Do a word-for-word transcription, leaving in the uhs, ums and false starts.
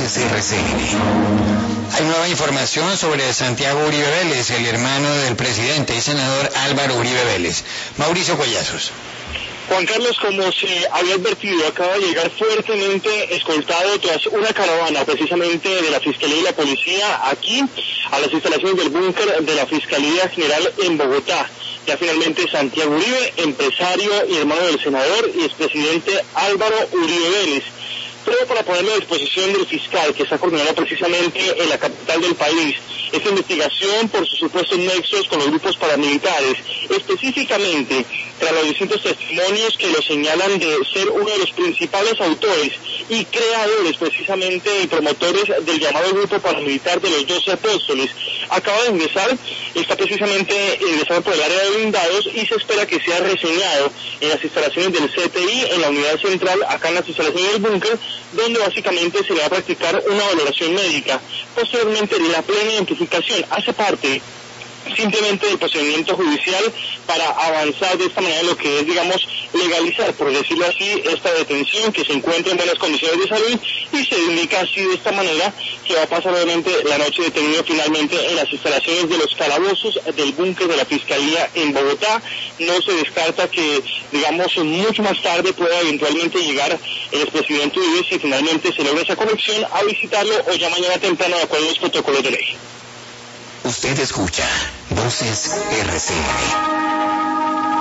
Voces R C N. Hay nueva información sobre Santiago Uribe Vélez, el hermano del presidente y senador Álvaro Uribe Vélez. Mauricio Collazos. Juan Carlos, como se había advertido, acaba de llegar fuertemente escoltado tras una caravana precisamente de la Fiscalía y la Policía aquí a las instalaciones del búnker de la Fiscalía General en Bogotá. Ya finalmente Santiago Uribe, empresario y hermano del senador y expresidente Álvaro Uribe Vélez. Todo para ponerlo a disposición del fiscal que está coordinando precisamente en la capital del país esta investigación por sus supuestos nexos con los grupos paramilitares, específicamente tras los distintos testimonios que lo señalan de ser uno de los principales autores y creadores precisamente y promotores del llamado grupo paramilitar de los doce apóstoles. Acaba de ingresar, está precisamente ingresado por el área de blindados y se espera que sea reseñado en las instalaciones del C T I, en la unidad central, acá en las instalaciones del búnker, donde básicamente se le va a practicar una valoración médica. Posteriormente, la plena identificación hace parte simplemente del procedimiento judicial para avanzar de esta manera lo que es, digamos, legalizar, por decirlo así, esta detención, que se encuentra en buenas condiciones de salud, y se indica así de esta manera que va a pasar obviamente la noche detenido finalmente en las instalaciones de los calabozos del búnker de la Fiscalía en Bogotá. No se descarta que, digamos, mucho más tarde pueda eventualmente llegar el expresidente Uribe, si finalmente se logra esa conexión, a visitarlo o ya mañana temprano de acuerdo a los protocolos de ley. Usted escucha Voces R C N.